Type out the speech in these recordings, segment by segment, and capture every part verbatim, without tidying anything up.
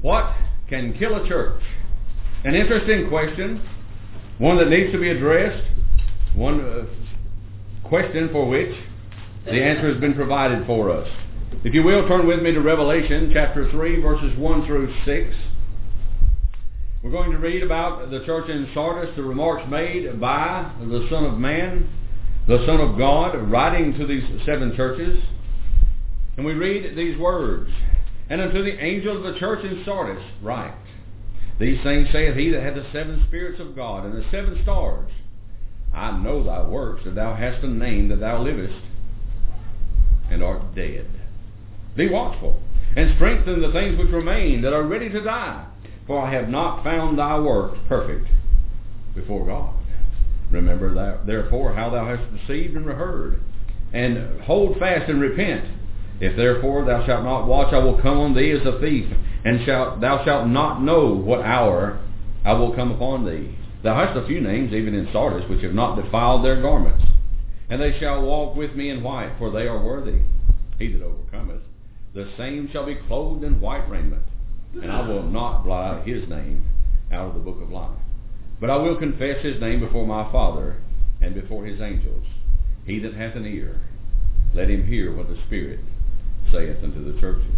What can kill a church? An interesting question, one that needs to be addressed, one uh, question for which the answer has been provided for us. If you will, turn with me to Revelation chapter three, verses one through six. We're going to read about the church in Sardis, the remarks made by the Son of Man, the Son of God, writing to these seven churches. And we read these words, "And unto the angel of the church in Sardis write, These things saith he that hath the seven spirits of God and the seven stars. I know thy works, that thou hast a name, that thou livest, and art dead. Be watchful, and strengthen the things which remain, that are ready to die. For I have not found thy works perfect before God. Remember thou, therefore how thou hast received and heard, and hold fast and repent. If therefore thou shalt not watch, I will come on thee as a thief, and shalt, thou shalt not know what hour I will come upon thee. Thou hast a few names, even in Sardis, which have not defiled their garments. And they shall walk with me in white, for they are worthy. He that overcometh, the same shall be clothed in white raiment. And I will not blot out his name out of the book of life. But I will confess his name before my Father and before his angels. He that hath an ear, let him hear what the Spirit saith unto the churches."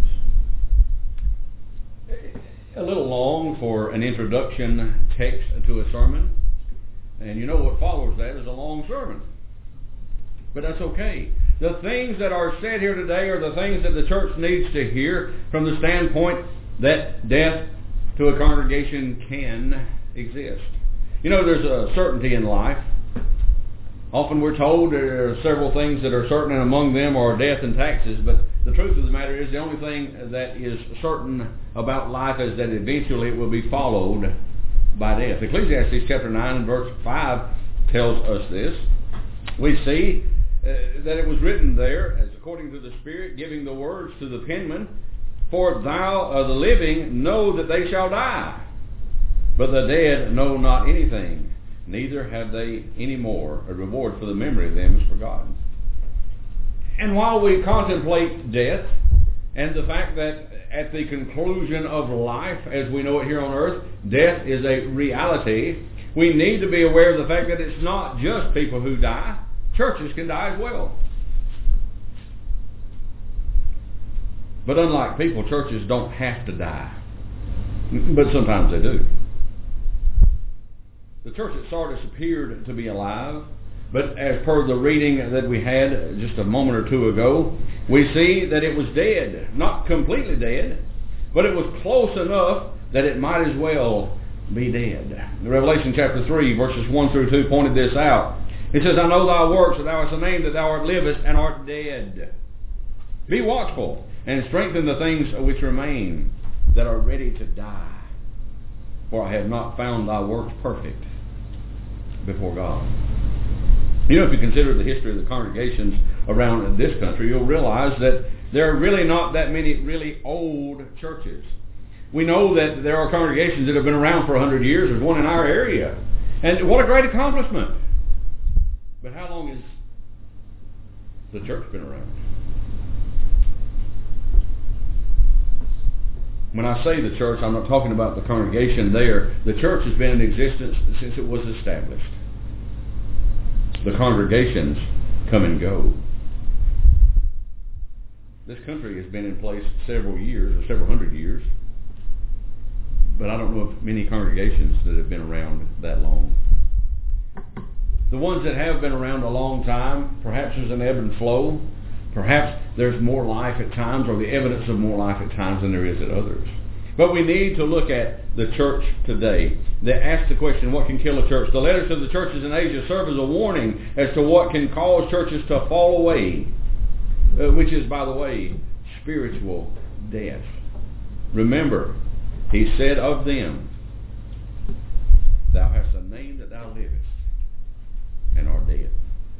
A little long for an introduction text to a sermon. And you know what follows that is a long sermon. But that's okay. The things that are said here today are the things that the church needs to hear from the standpoint that death to a congregation can exist. You know, there's a certainty in life. Often we're told there are several things that are certain, and among them are death and taxes. But the truth of the matter is the only thing that is certain about life is that eventually it will be followed by death. Ecclesiastes chapter nine and verse five tells us this. We see uh, that it was written there, as according to the Spirit, giving the words to the penman, "For thou, uh, the living, know that they shall die, but the dead know not anything, neither have they any more. A reward for the memory of them is forgotten." And while we contemplate death and the fact that at the conclusion of life, as we know it here on earth, death is a reality, we need to be aware of the fact that it's not just people who die. Churches can die as well. But unlike people, churches don't have to die. But sometimes they do. The church at Sardis appeared to be alive, but as per the reading that we had just a moment or two ago, we see that it was dead. Not completely dead, but it was close enough that it might as well be dead. Revelation chapter three, verses one through two pointed this out. It says, "I know thy works, that thou hast a name, that thou art livest, and art dead. Be watchful, and strengthen the things which remain, that are ready to die. For I have not found thy works perfect before God." You know, if you consider the history of the congregations around this country, you'll realize that there are really not that many really old churches. We know that there are congregations that have been around for a hundred years. There's one in our area. And what a great accomplishment. But how long has the church been around? When I say the church, I'm not talking about the congregation there. The church has been in existence since it was established. The congregations come and go. This country has been in place several years, or several hundred years. But I don't know of many congregations that have been around that long. The ones that have been around a long time, perhaps there's an ebb and flow. Perhaps there's more life at times, or the evidence of more life at times than there is at others. But we need to look at the church today. They ask the question, what can kill a church? The letters to the churches in Asia serve as a warning as to what can cause churches to fall away, uh, which is, by the way, spiritual death. Remember, he said of them, "Thou hast a name, that thou livest, and art dead."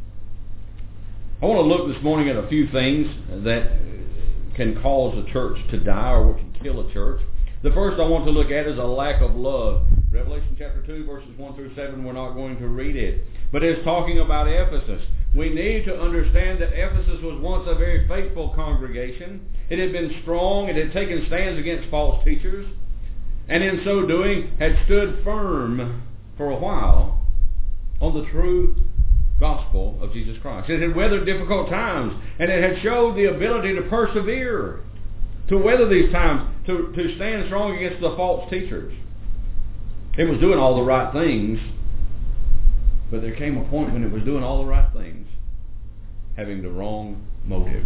I want to look this morning at a few things that can cause a church to die, or what can kill a church. The first I want to look at is a lack of love. Revelation chapter two, verses one through seven, we're not going to read it. But it's talking about Ephesus. We need to understand that Ephesus was once a very faithful congregation. It had been strong. It had taken stands against false teachers. and in so doing had stood firm for a while on the true gospel of Jesus Christ. It had weathered difficult times, and it had showed the ability to persevere, to weather these times, to, to stand strong against the false teachers. It was doing all the right things, but there came a point when it was doing all the right things, having the wrong motive.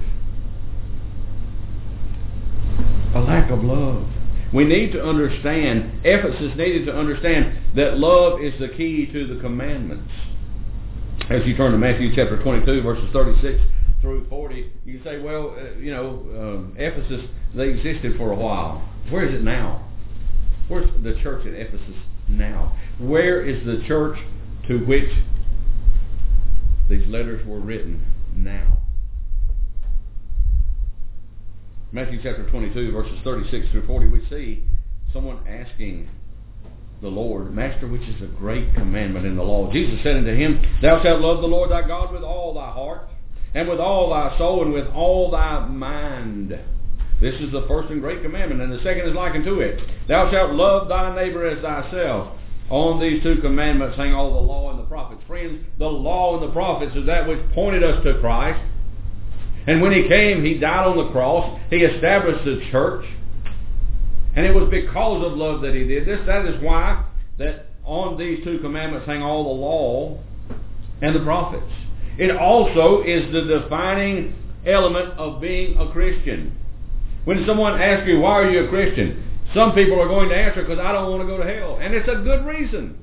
A lack of love. We need to understand, Ephesus needed to understand that love is the key to the commandments. As you turn to Matthew chapter twenty-two, verses thirty-six through forty, you say, well, uh, you know, um, Ephesus, they existed for a while. Where is it now? Where's the church at Ephesus now? Where is the church to which these letters were written now? Matthew chapter twenty-two, verses thirty-six through forty, we see someone asking the Lord, Master, which is a great commandment in the law? Jesus said unto him, Thou shalt love the Lord thy God with all thy heart, and with all thy soul, and with all thy mind. This is the first and great commandment, and the second is like unto it. Thou shalt love thy neighbor as thyself. On these two commandments hang all the law and the prophets. Friends, the law and the prophets is that which pointed us to Christ. And when he came, he died on the cross. He established the church. And it was because of love that he did this. That is why that on these two commandments hang all the law and the prophets. It also is the defining element of being a Christian. When someone asks you, why are you a Christian? Some people are going to answer, because I don't want to go to hell. And it's a good reason.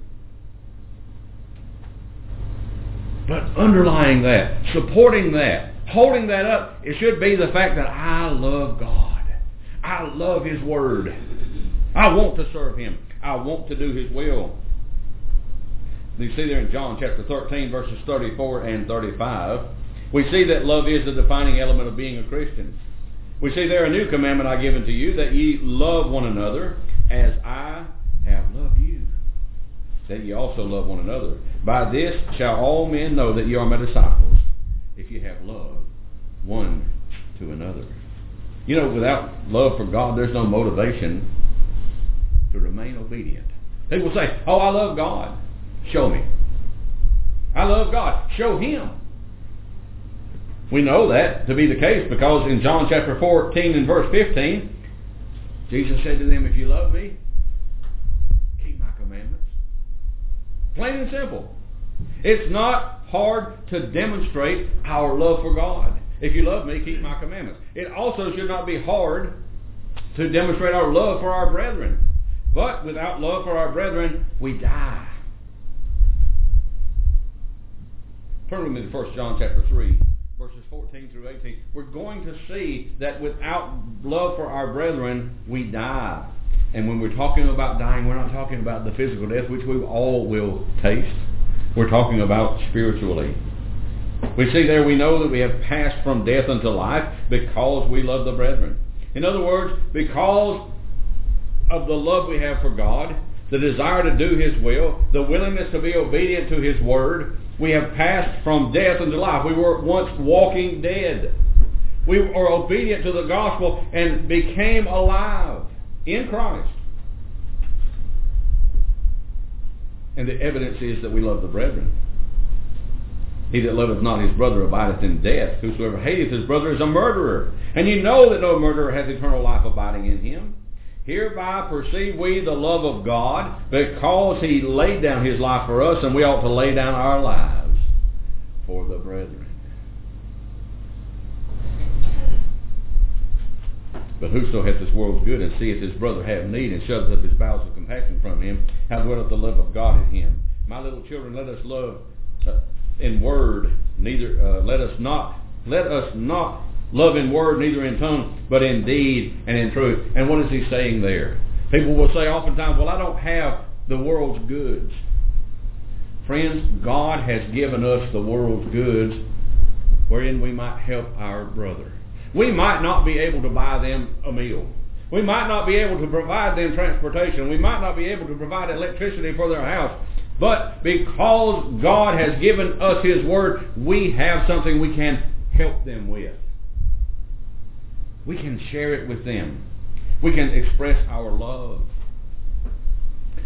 But underlying that, supporting that, holding that up, it should be the fact that I love God. I love His Word. I want to serve Him. I want to do His will. You see there in John chapter thirteen, verses thirty-four and thirty-five, we see that love is the defining element of being a Christian. We see there, a new commandment I give unto you, that ye love one another as I have loved you, that ye also love one another. By this shall all men know that ye are my disciples, if ye have love one to another. You know, without love for God, there's no motivation to remain obedient. People say, oh, I love God. Show me. I love God. Show Him. We know that to be the case because in John chapter fourteen and verse fifteen, Jesus said to them, if you love me, keep my commandments. Plain and simple. It's not hard to demonstrate our love for God. If you love me, keep my commandments. It also should not be hard to demonstrate our love for our brethren. But without love for our brethren, we die. Turn with me to First John chapter three, verses fourteen through eighteen. We're going to see that without love for our brethren, we die. And when we're talking about dying, we're not talking about the physical death, which we all will taste. We're talking about spiritually. We see there, we know that we have passed from death unto life because we love the brethren. In other words, because of the love we have for God, the desire to do His will, the willingness to be obedient to His Word, we have passed from death unto life. We were once walking dead. We were obedient to the gospel and became alive in Christ. And the evidence is that we love the brethren. He that loveth not his brother abideth in death. Whosoever hateth his brother is a murderer. And you know that no murderer hath eternal life abiding in him. Hereby perceive we the love of God, because He laid down His life for us, and we ought to lay down our lives for the brethren. But whoso hath this world's good, and seeth his brother have need, and shutteth up his bowels of compassion from him, how dwelleth the love of God in him? My little children, let us love uh, in word, neither uh, let us not let us not love in word, neither in tongue, but in deed and in truth. And what is he saying there? People will say oftentimes, well, I don't have the world's goods. Friends, God has given us the world's goods wherein we might help our brother. We might not be able to buy them a meal. We might not be able to provide them transportation. We might not be able to provide electricity for their house. But because God has given us His Word, we have something we can help them with. We can share it with them. We can express our love.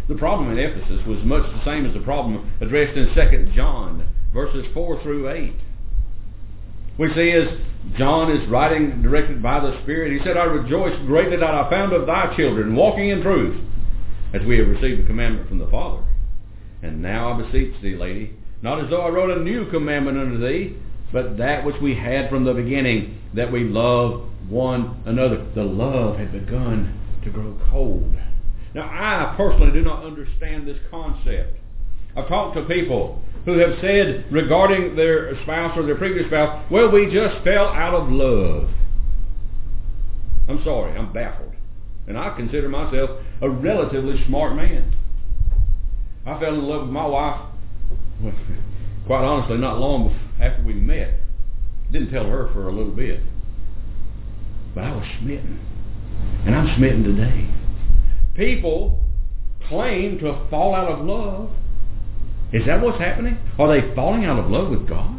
The problem in Ephesus was much the same as the problem addressed in Second John, verses four through eight. We see as John is writing directed by the Spirit, he said, I rejoice greatly that I found of thy children walking in truth, as we have received a commandment from the Father. And now I beseech thee, lady, not as though I wrote a new commandment unto thee, but that which we had from the beginning, that we love one another. The love had begun to grow cold. Now, I personally do not understand this concept. I've talked to people who have said regarding their spouse or their previous spouse, well, we just fell out of love. I'm sorry, I'm baffled. And I consider myself a relatively smart man. I fell in love with my wife, well, quite honestly, not long after we met. Didn't tell her for a little bit. But I was smitten. And I'm smitten today. People claim to fall out of love. Is that what's happening? Are they falling out of love with God?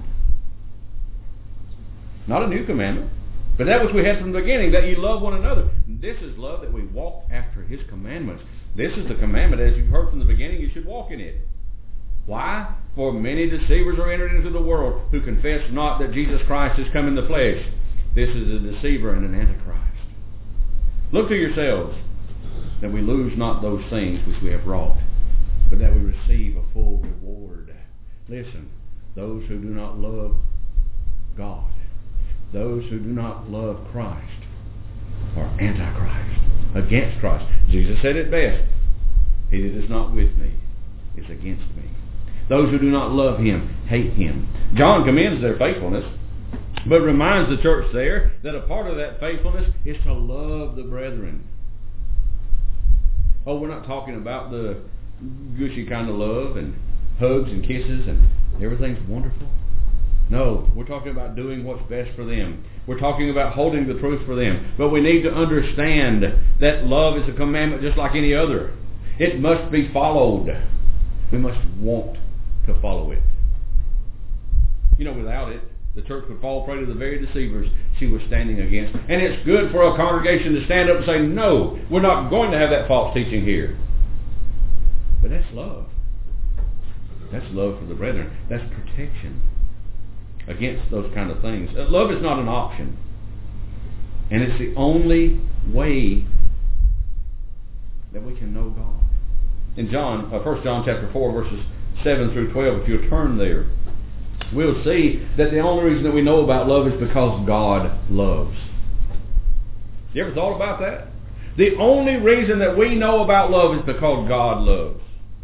Not a new commandment. But that which we had from the beginning, that you love one another. This is love, that we walk after His commandments. This is the commandment, as you've heard from the beginning, you should walk in it. Why? For many deceivers are entered into the world who confess not that Jesus Christ has come in the flesh. This is a deceiver and an antichrist. Look to yourselves, that we lose not those things which we have wrought, but that we receive a full reward. Listen, those who do not love God, those who do not love Christ, are antichrist, against Christ. Jesus said it best, he that is not with me is against me. Those who do not love Him hate Him. John commends their faithfulness, but reminds the church there that a part of that faithfulness is to love the brethren. Oh, we're not talking about the gushy kind of love and hugs and kisses and everything's wonderful. No, we're talking about doing what's best for them. We're talking about holding the truth for them. But we need to understand that love is a commandment just like any other. It must be followed. We must want to follow it. You know, without it, the church would fall prey to the very deceivers she was standing against. And it's good for a congregation to stand up and say, no, we're not going to have that false teaching here. But that's love. That's love for the brethren. That's protection against those kind of things. Love is not an option. And it's the only way that we can know God. In John, uh, First John chapter four, verses seven through twelve, if you'll turn there, we'll see that the only reason that we know about love is because God loves. You ever thought about that? The only reason that we know about love is because God loves.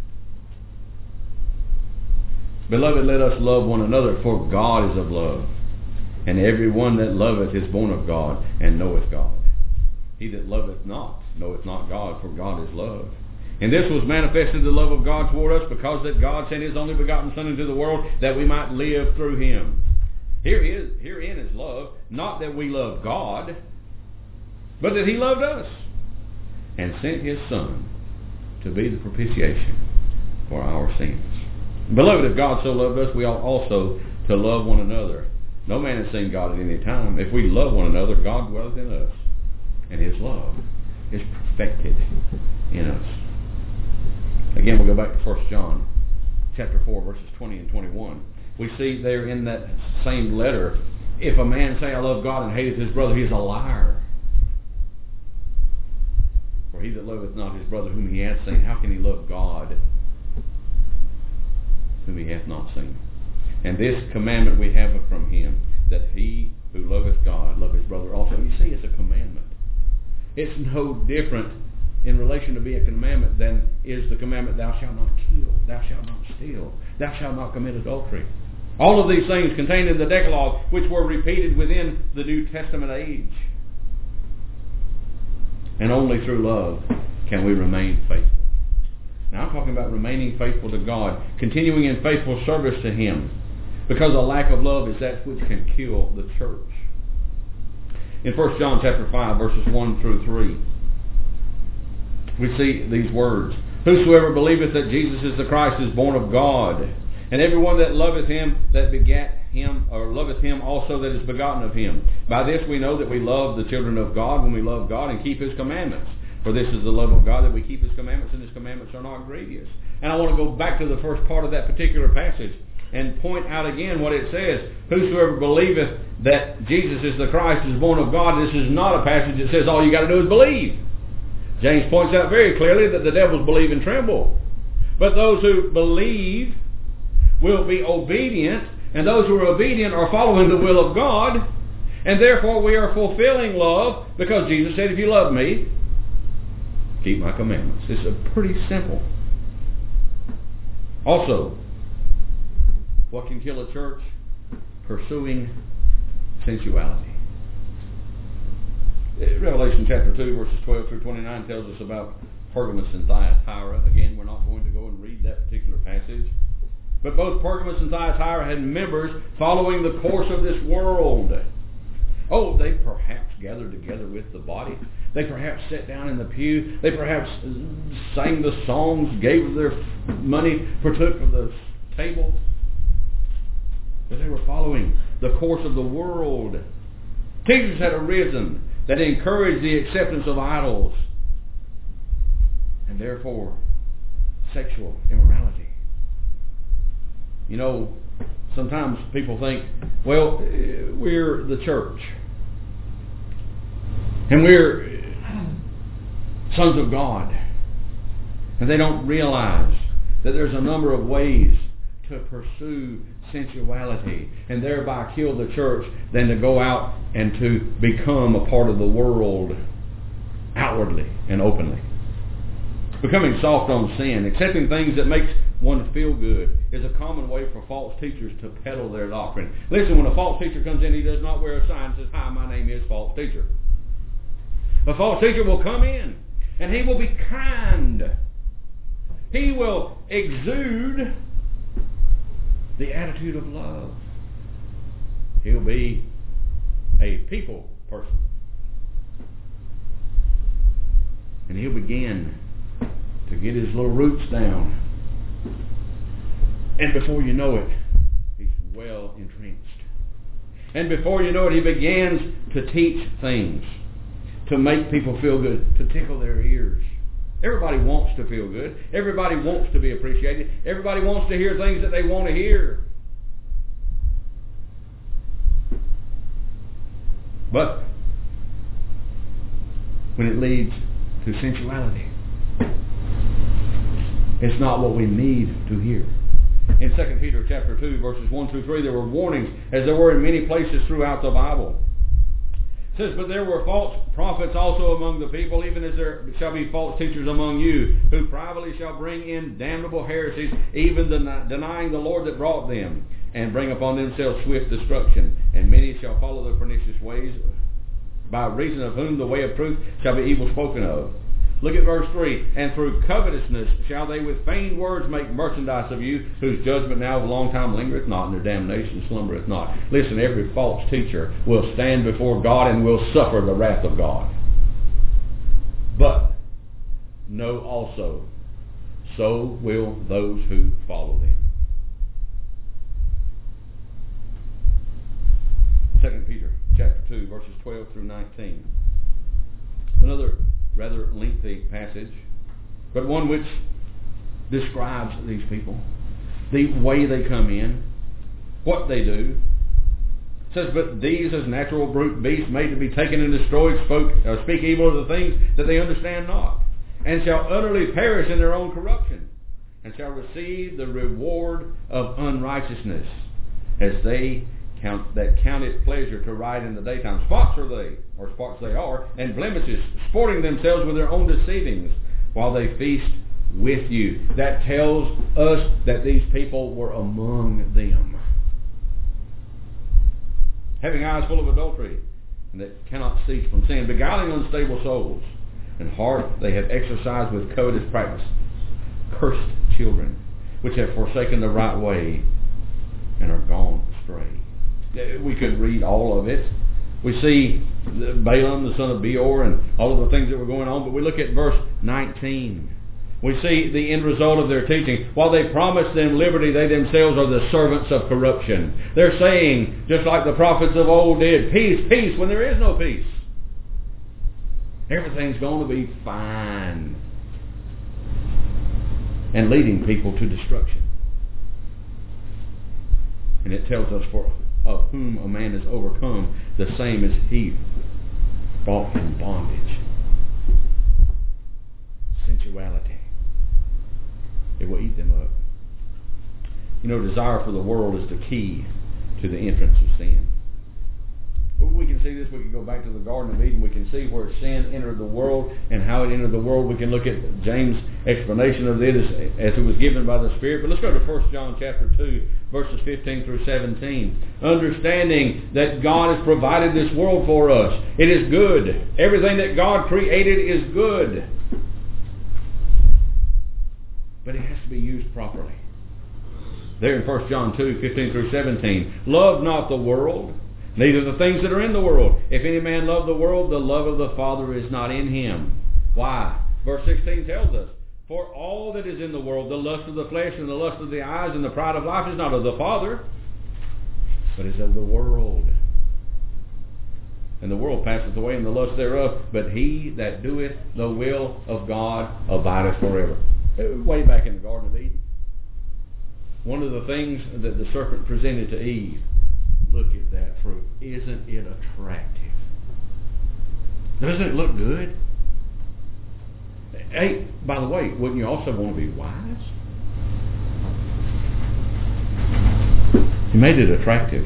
Beloved, let us love one another, for God is of love. And every one that loveth is born of God, and knoweth God. He that loveth not knoweth not God, for God is love. And this was manifested the love of God toward us, because that God sent His only begotten Son into the world, that we might live through Him. Here is, herein is love, not that we love God, but that He loved us, and sent His Son to be the propitiation for our sins. Beloved, if God so loved us, we ought also to love one another. No man has seen God at any time. If we love one another, God dwelleth in us, and His love is perfected in us. Again, we'll go back to First John chapter four, verses twenty and twenty-one. We see there in that same letter, if a man say, I love God, and hateth his brother, he is a liar. For he that loveth not his brother whom he hath seen, how can he love God whom he hath not seen? And this commandment we have from Him, that he who loveth God love his brother also. You see, it's a commandment. It's no different in relation to be a commandment than is the commandment, thou shalt not kill, thou shalt not steal, thou shalt not commit adultery. All of these things contained in the Decalogue, which were repeated within the New Testament age. And only through love can we remain faithful. Now I'm talking about remaining faithful to God, continuing in faithful service to Him, because a lack of love is that which can kill the church. In First John chapter five, verses one through three, we see these words. Whosoever believeth that Jesus is the Christ is born of God. And everyone that loveth Him that begat Him, or loveth Him also that is begotten of Him. By this we know that we love the children of God, when we love God and keep His commandments. For this is the love of God, that we keep His commandments, and His commandments are not grievous. And I want to go back to the first part of that particular passage and point out again what it says. Whosoever believeth that Jesus is the Christ is born of God. This is not a passage that says all you got to do is believe. James points out very clearly that the devils believe and tremble. But those who believe will be obedient, and those who are obedient are following the will of God, and therefore we are fulfilling love, because Jesus said, if you love me, keep my commandments. It's a pretty simple. Also, what can kill a church? Pursuing sensuality. Revelation chapter two, verses twelve through twenty-nine tells us about Pergamos and Thyatira. Again, we're not going to go and read that particular passage. But both Pergamos and Thyatira had members following the course of this world. Oh, they perhaps gathered together with the body. They perhaps sat down in the pew. They perhaps sang the songs, gave their money, partook of the table. But they were following the course of the world. Teachers had arisen that encouraged the acceptance of idols, and therefore sexual immorality. You know, sometimes people think, well, we're the church, and we're sons of God, and they don't realize that there's a number of ways to pursue sensuality and thereby kill the church than to go out and to become a part of the world outwardly and openly. Becoming soft on sin, accepting things that makes one feel good, is a common way for false teachers to peddle their doctrine. Listen, when a false teacher comes in, he does not wear a sign that says, hi, my name is false teacher. A false teacher will come in and he will be kind. He will exude the attitude of love. He'll be a people person. And he'll begin to get his little roots down. And before you know it, he's well entrenched. And before you know it, he begins to teach things to make people feel good, to tickle their ears. Everybody wants to feel good. Everybody wants to be appreciated. Everybody wants to hear things that they want to hear. But when it leads to sensuality, it's not what we need to hear. In Second Peter chapter two, verses one through three, there were warnings, as there were in many places throughout the Bible. It says, but there were false prophets also among the people, even as there shall be false teachers among you, who privately shall bring in damnable heresies, even den- denying the Lord that brought them, and bring upon themselves swift destruction. And many shall follow their pernicious ways, by reason of whom the way of truth shall be evil spoken of. Look at verse three. And through covetousness shall they with feigned words make merchandise of you, whose judgment now of a long time lingereth not, and their damnation slumbereth not. Listen, every false teacher will stand before God and will suffer the wrath of God. But know also, so will those who follow them. Second Peter chapter two, verses twelve through nineteen. Another rather lengthy passage, but one which describes these people, the way they come in, what they do. It says, but these as natural brute beasts made to be taken and destroyed spoke, uh, speak evil of the things that they understand not, and shall utterly perish in their own corruption, and shall receive the reward of unrighteousness, as they count that count it pleasure to ride in the daytime. Spots are they, or spots they are, and blemishes, sporting themselves with their own deceivings, while they feast with you. That tells us that these people were among them. Having eyes full of adultery, and that cannot cease from sin, beguiling unstable souls, and heart they have exercised with covetous practice. Cursed children, which have forsaken the right way, and are gone astray. We could read all of it. We see Balaam, the son of Beor, and all of the things that were going on. But we look at verse nineteen. We see the end result of their teaching. While they promise them liberty, they themselves are the servants of corruption. They're saying, just like the prophets of old did, peace, peace, when there is no peace. Everything's going to be fine. And leading people to destruction. And it tells us, for of whom a man is overcome, the same as he brought in bondage. Sensuality. It will eat them up. You know, desire for the world is the key to the entrance of sin. We can see this. We can go back to the Garden of Eden. We can see where sin entered the world and how it entered the world. We can look at James' explanation of it as, as it was given by the Spirit. But let's go to First John chapter two, verses fifteen through seventeen. Understanding that God has provided this world for us. It is good. Everything that God created is good. But it has to be used properly. There in First John two, fifteen through seventeen. Love not the world, neither the things that are in the world. If any man love the world, the love of the Father is not in him. Why? Verse sixteen tells us, for all that is in the world, the lust of the flesh and the lust of the eyes and the pride of life is not of the Father, but is of the world. And the world passeth away and the lust thereof, but he that doeth the will of God abideth forever. Way back in the Garden of Eden, one of the things that the serpent presented to Eve, look at that fruit. Isn't it attractive? Doesn't it look good? Hey, by the way, wouldn't you also want to be wise? He made it attractive.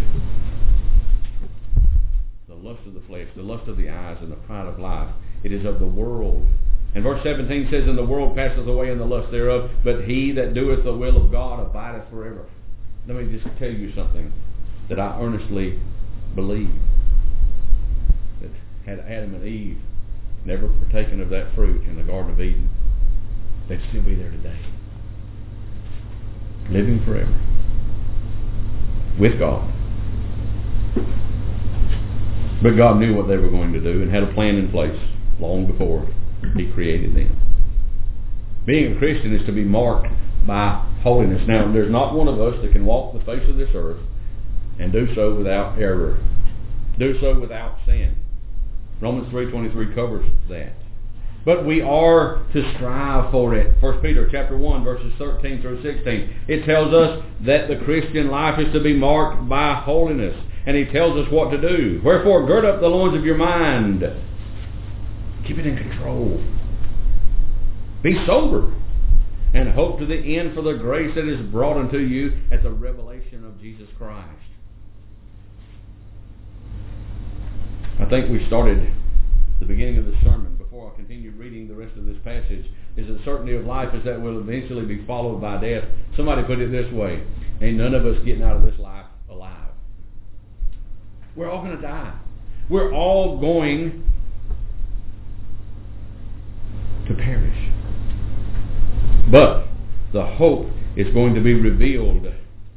The lust of the flesh, the lust of the eyes, and the pride of life. It is of the world. And verse seventeen says, and the world passeth away and the lust thereof, but he that doeth the will of God abideth forever. Let me just tell you something that I earnestly believe. That had Adam and Eve never partaken of that fruit in the Garden of Eden, they'd still be there today. Living forever. With God. But God knew what they were going to do and had a plan in place long before He created them. Being a Christian is to be marked by holiness. Now, there's not one of us that can walk the face of this earth and do so without error. Do so without sin. Romans three twenty-three covers that. But we are to strive for it. First Peter chapter one, verses thirteen through sixteen. It tells us that the Christian life is to be marked by holiness. And he tells us what to do. Wherefore, gird up the loins of your mind. Keep it in control. Be sober. And hope to the end for the grace that is brought unto you at the revelation of Jesus Christ. I think we started the beginning of the sermon, before I continued reading the rest of this passage, is the certainty of life is that will eventually be followed by death. Somebody put it this way, ain't none of us getting out of this life alive. We're all going to die. We're all going to perish. But the hope is going to be revealed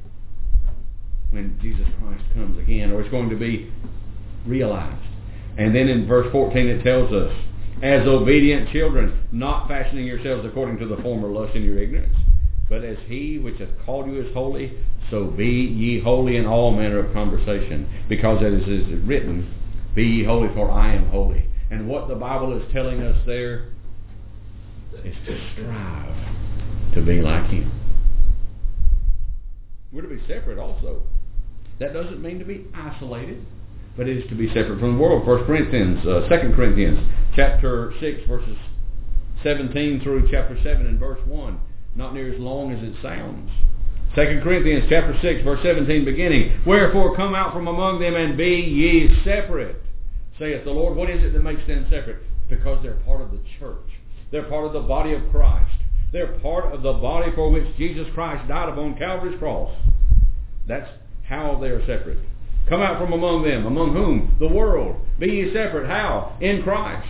when Jesus Christ comes again, or it's going to be realized. And then in verse fourteen it tells us, as obedient children, not fashioning yourselves according to the former lust in your ignorance, but as he which hath called you is holy, so be ye holy in all manner of conversation. Because as it is written, be ye holy, for I am holy. And what the Bible is telling us there is to strive to be like him. We're to be separate also. That doesn't mean to be isolated, but it is to be separate from the world. First Corinthians, uh, Second Corinthians, chapter six, verses seventeen through chapter seven and verse one. Not near as long as it sounds. Second Corinthians chapter six, verse seventeen, beginning. Wherefore come out from among them and be ye separate, saith the Lord. What is it that makes them separate? Because they're part of the church. They're part of the body of Christ. They're part of the body for which Jesus Christ died upon Calvary's cross. That's how they are separate. Come out from among them. Among whom? The world. Be ye separate. How? In Christ.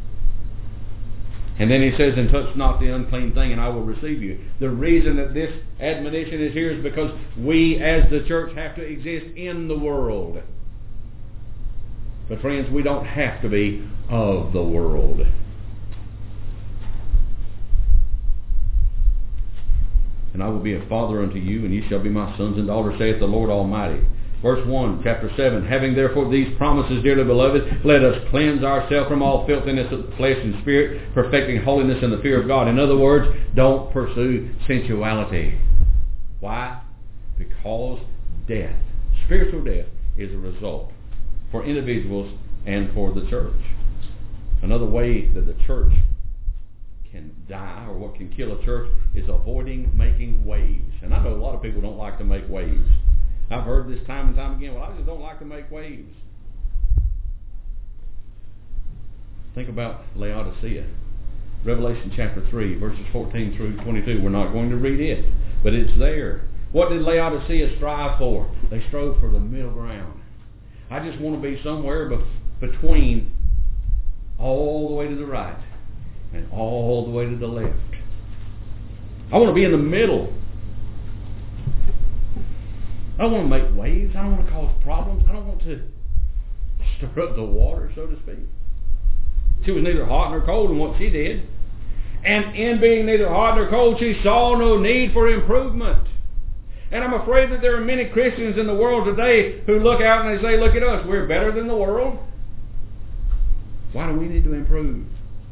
And then he says, and touch not the unclean thing, and I will receive you. The reason that this admonition is here is because we as the church have to exist in the world. But friends, we don't have to be of the world. And I will be a father unto you, and ye shall be my sons and daughters, saith the Lord Almighty. Verse one, chapter seven, having therefore these promises, dearly beloved, let us cleanse ourselves from all filthiness of flesh and spirit, perfecting holiness in the fear of God. In other words, don't pursue sensuality. Why? Because death, spiritual death, is a result for individuals and for the church. Another way that the church can die, or what can kill a church, is avoiding making waves. And I know a lot of people don't like to make waves. I've heard this time and time again, well, I just don't like to make waves. Think about Laodicea. Revelation chapter three, verses fourteen through twenty-two. We're not going to read it, but it's there. What did Laodicea strive for? They strove for the middle ground. I just want to be somewhere bef- between all the way to the right and all the way to the left. I want to be in the middle. I don't want to make waves. I don't want to cause problems. I don't want to stir up the water, so to speak. She was neither hot nor cold in what she did. And in being neither hot nor cold, she saw no need for improvement. And I'm afraid that there are many Christians in the world today who look out and they say, look at us, we're better than the world. Why do we need to improve?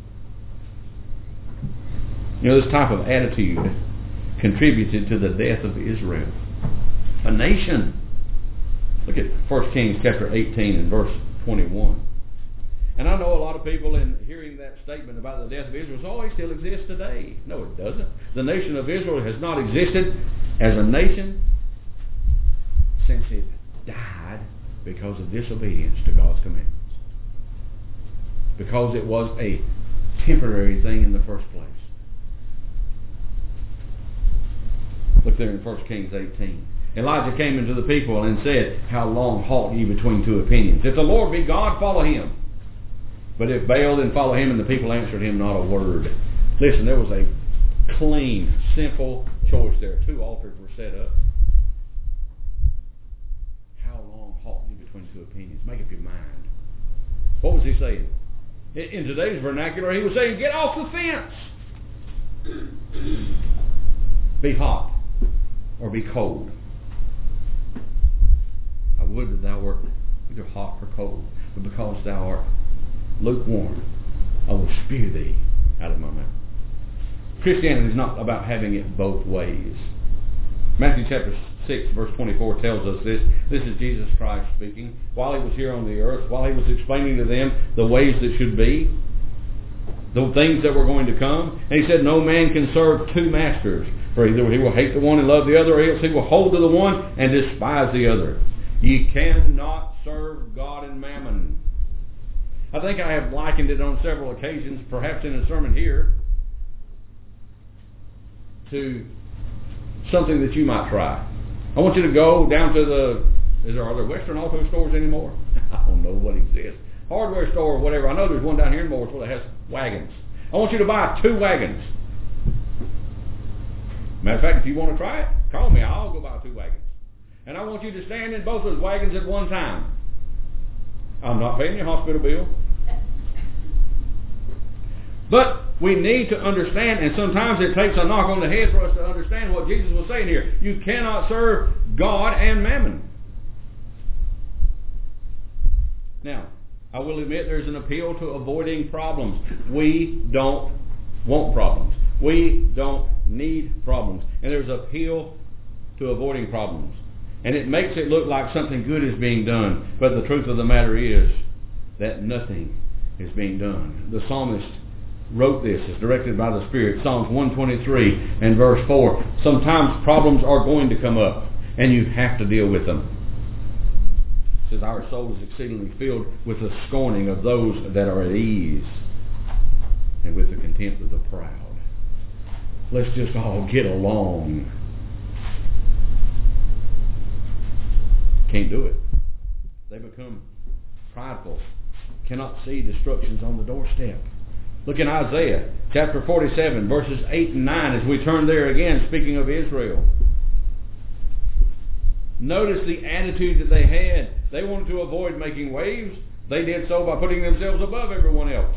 You know, this type of attitude contributed to the death of Israel. A nation. Look at First Kings chapter eighteen and verse twenty-one. And I know a lot of people in hearing that statement about the death of Israel say, oh, it still exists today. No, it doesn't. The nation of Israel has not existed as a nation since it died because of disobedience to God's commandments. Because it was a temporary thing in the first place. Look there in First Kings eighteen. Elijah came into the people and said, how long halt ye between two opinions? If the Lord be God, follow him. But if Baal, then follow him. And the people answered him not a word. Listen, there was a clean, simple choice there. Two altars were set up. How long halt ye between two opinions? Make up your mind. What was he saying? In today's vernacular, he was saying, get off the fence. Be hot or be cold. I would that thou wert either hot or cold, but because thou art lukewarm, I will spew thee out of my mouth. Christianity is not about having it both ways. Matthew chapter six verse twenty-four tells us this. This is Jesus Christ speaking. While he was here on the earth, while he was explaining to them the ways that should be, the things that were going to come. And he said, no man can serve two masters. For either he will hate the one and love the other, or else he will hold to the one and despise the other. Ye cannot serve God and mammon. I think I have likened it on several occasions, perhaps in a sermon here, to something that you might try. I want you to go down to the, is there, are there Western Auto stores anymore? I don't know what exists. Hardware store or whatever. I know there's one down here in Mooresville that has wagons. I want you to buy two wagons. Matter of fact, if you want to try it, call me. I'll go buy two wagons. And I want you to stand in both those wagons at one time. I'm not paying your hospital bill. But we need to understand, and sometimes it takes a knock on the head for us to understand what Jesus was saying here. You cannot serve God and mammon. Now, I will admit there's an appeal to avoiding problems. We don't want problems. We don't need problems. And there's an appeal to avoiding problems. And it makes it look like something good is being done. But the truth of the matter is that nothing is being done. The psalmist wrote this. It's directed by the Spirit. Psalms one twenty-three and verse four. Sometimes problems are going to come up, and you have to deal with them. It says, our soul is exceedingly filled with the scorning of those that are at ease, and with the contempt of the proud. Let's just all get along. Can't do it. They become prideful. Cannot see destructions on the doorstep. Look in Isaiah chapter forty-seven, verses eight and nine, as we turn there again, speaking of Israel. Notice the attitude that they had. They wanted to avoid making waves. They did so by putting themselves above everyone else.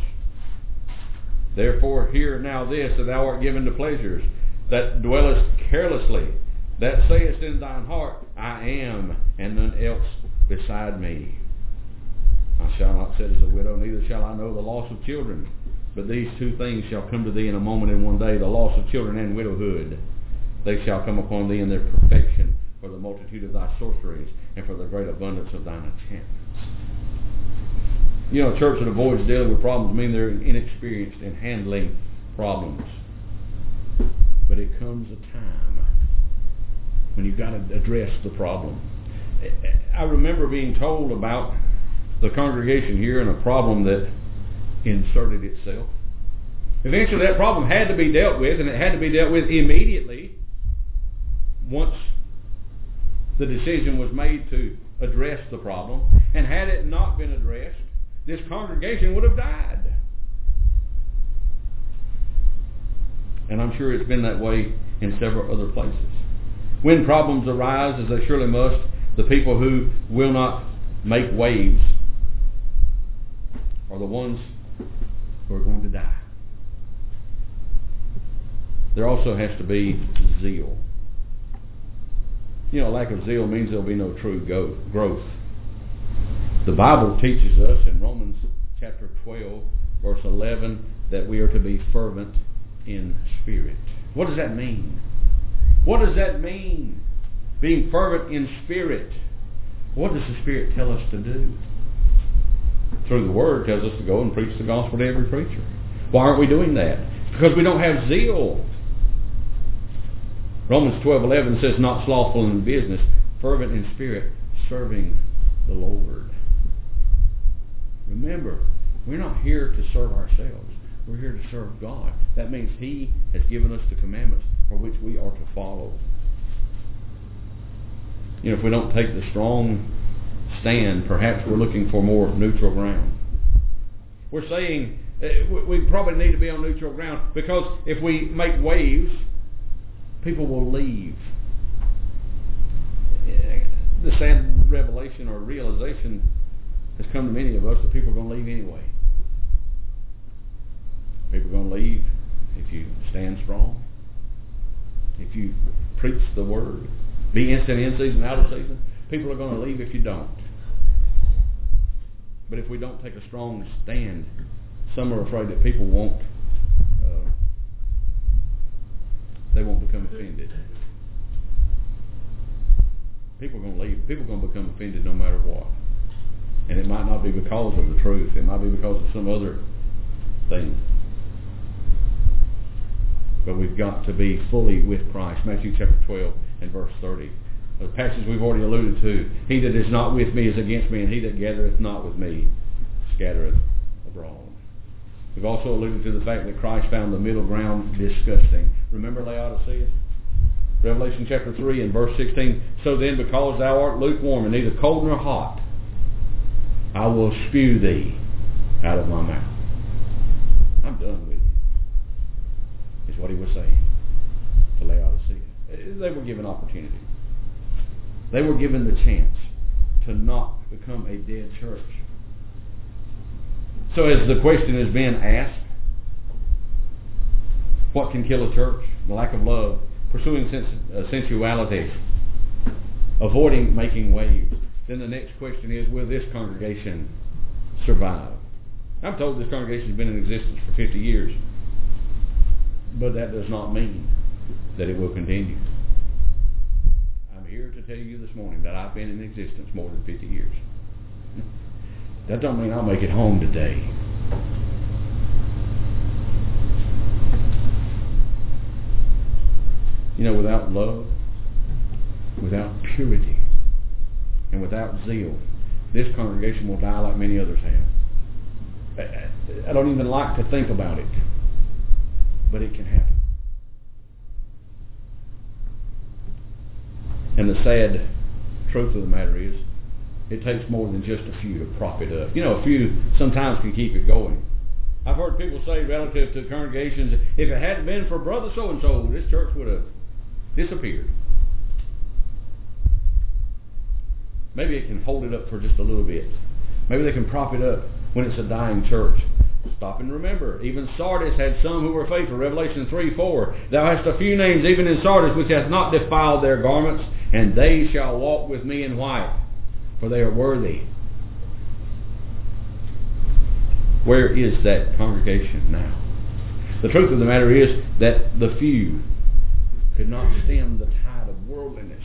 Therefore, hear now this, that thou art given to pleasures, that dwellest carelessly. that sayest in thine heart, I am, and none else beside me. I shall not sit as a widow, neither shall I know the loss of children. But these two things shall come to thee in a moment in one day, the loss of children and widowhood. They shall come upon thee in their perfection, for the multitude of thy sorceries, and for the great abundance of thine enchantments. You know, a church that avoids dealing with problems mean they're inexperienced in handling problems. But it comes a time when you've got to address the problem. I remember being told about the congregation here and a problem that inserted itself. Eventually that problem had to be dealt with, and it had to be dealt with immediately once the decision was made to address the problem. And had it not been addressed, this congregation would have died. And I'm sure it's been that way in several other places. When problems arise, as they surely must, the people who will not make waves are the ones who are going to die. There also has to be zeal. You know, lack of zeal means there'll be no true go- growth. The Bible teaches us in Romans chapter twelve, verse eleven, that we are to be fervent in spirit. What does that mean? What does that mean? Being fervent in spirit. What does the Spirit tell us to do? Through the Word, tells us to go and preach the gospel to every preacher. Why aren't we doing that? Because we don't have zeal. Romans twelve eleven says, not slothful in business, fervent in spirit, serving the Lord. Remember, we're not here to serve ourselves. We're here to serve God. That means He has given us the commandments for which we are to follow. You know, if we don't take the strong stand, perhaps we're looking for more neutral ground. We're saying uh, we probably need to be on neutral ground, because if we make waves, people will leave. The sad revelation or realization has come to many of us that people are going to leave anyway. People are going to leave if you stand strong, if you preach the Word, be instant in season, out of season. People are going to leave if you don't. But if we don't take a strong stand, some are afraid that people won't, uh, they won't become offended. People are going to leave. People are going to become offended no matter what. And it might not be because of the truth. It might be because of some other thing. But we've got to be fully with Christ. Matthew chapter twelve and verse thirty. The passage we've already alluded to. He that is not with me is against me, and he that gathereth not with me scattereth abroad. We've also alluded to the fact that Christ found the middle ground disgusting. Remember Laodicea? Revelation chapter three and verse sixteen. So then, because thou art lukewarm and neither cold nor hot, I will spew thee out of my mouth. I'm done with you, is what he was saying to Laodicea. They were given opportunity. They were given the chance to not become a dead church. So as the question is being asked, what can kill a church? The lack of love, pursuing sens- uh, sensuality, avoiding making waves. Then the next question is, will this congregation survive? I'm told this congregation has been in existence for fifty years. But that does not mean that it will continue. I'm here to tell you this morning that I've been in existence more than fifty years. That don't mean I'll make it home today. You know, without love, without purity, and without zeal, this congregation will die like many others have. I don't even like to think about it, but it can happen. And the sad truth of the matter is, it takes more than just a few to prop it up. You know, a few sometimes can keep it going. I've heard people say relative to congregations, if it hadn't been for brother so-and-so, this church would have disappeared. Maybe it can hold it up for just a little bit. Maybe they can prop it up when it's a dying church. Stop and remember. Even Sardis had some who were faithful. Revelation three four. Thou hast a few names even in Sardis which hath not defiled their garments, and they shall walk with me in white, for they are worthy. Where is that congregation now? The truth of the matter is that the few could not stem the tide of worldliness,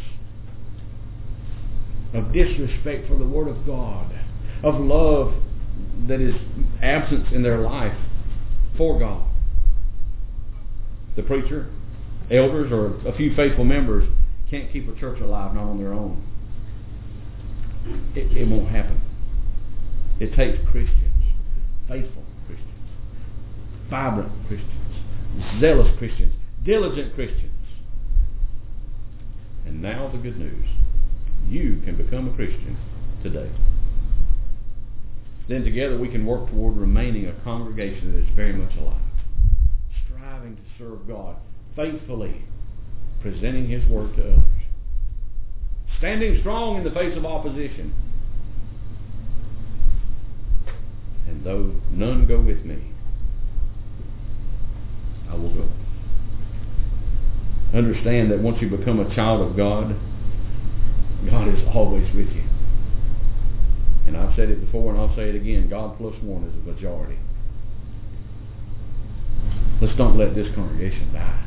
of disrespect for the Word of God, of love that is absent in their life for God. The preacher, elders, or a few faithful members can't keep a church alive not on their own. It, it won't happen. It takes Christians, faithful Christians, vibrant Christians, zealous Christians, diligent Christians. And now the good news. You can become a Christian today. Then together we can work toward remaining a congregation that is very much alive, striving to serve God, faithfully presenting His Word to others, standing strong in the face of opposition. And though none go with me, I will go. Understand that once you become a child of God, God is always with you. And I've said it before and I'll say it again. God plus one is a majority. Let's don't let this congregation die.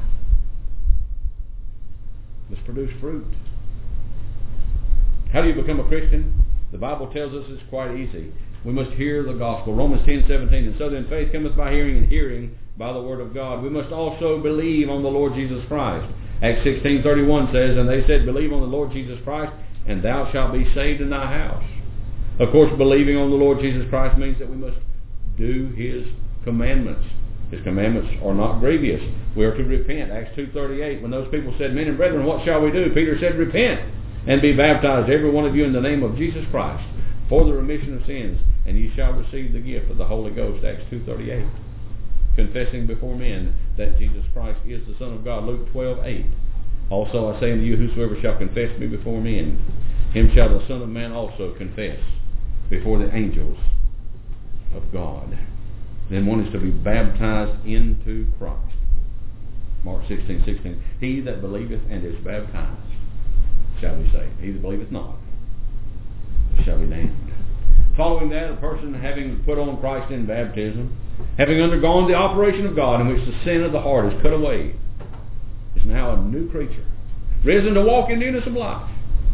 Let's produce fruit. How do you become a Christian? The Bible tells us it's quite easy. We must hear the gospel. Romans ten seventeen. And so then faith cometh by hearing, and hearing by the word of God. We must also believe on the Lord Jesus Christ. Acts sixteen thirty-one says, and they said, believe on the Lord Jesus Christ, and thou shalt be saved in thy house. Of course, believing on the Lord Jesus Christ means that we must do His commandments. His commandments are not grievous. We are to repent. Acts two thirty-eight. When those people said, men and brethren, what shall we do? Peter said, repent and be baptized, every one of you, in the name of Jesus Christ, for the remission of sins, and ye shall receive the gift of the Holy Ghost. Acts two thirty-eight. Confessing before men that Jesus Christ is the Son of God. Luke twelve eight. Also I say unto you, whosoever shall confess me before men, him shall the Son of Man also confess before the angels of God. Then one is to be baptized into Christ. Mark sixteen sixteen. He that believeth and is baptized shall be saved. He that believeth not shall be damned. Following that, a person having put on Christ in baptism, having undergone the operation of God in which the sin of the heart is cut away, is now a new creature, risen to walk in newness of life.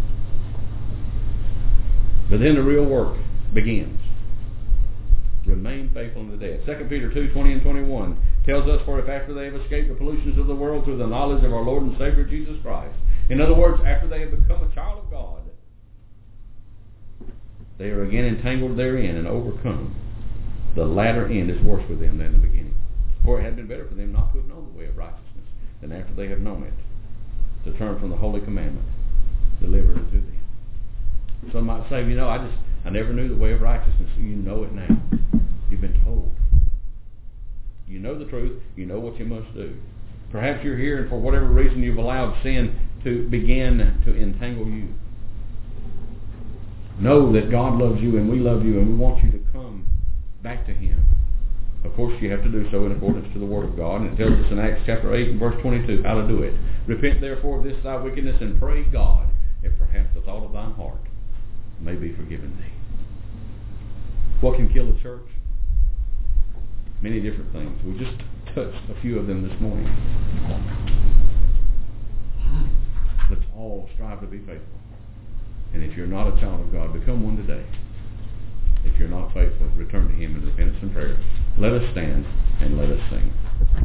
But then the real work begins. Remain faithful unto death. Second Peter two twenty and twenty-one tells us, for if after they have escaped the pollutions of the world through the knowledge of our Lord and Savior Jesus Christ, in other words, after they have become a child of God, they are again entangled therein and overcome, the latter end is worse for them than the beginning. For it had been better for them not to have known the way of righteousness than after they have known it, to turn from the holy commandment delivered unto them. Some might say, you know, I just, I never knew the way of righteousness. You know it now. You've been told. You know the truth. You know what you must do. Perhaps you're here and for whatever reason you've allowed sin to begin to entangle you. Know that God loves you and we love you and we want you to come back to Him. Of course, you have to do so in accordance to the Word of God. And it tells us in Acts chapter eight and verse twenty-two how to do it. Repent therefore of this thy wickedness and pray God, if perhaps the thought of thine heart may be forgiven thee. What can kill a church? Many different things. We just touched a few of them this morning. Let's all strive to be faithful. And if you're not a child of God, become one today. If you're not faithful, return to Him in repentance and prayer. Let us stand and let us sing.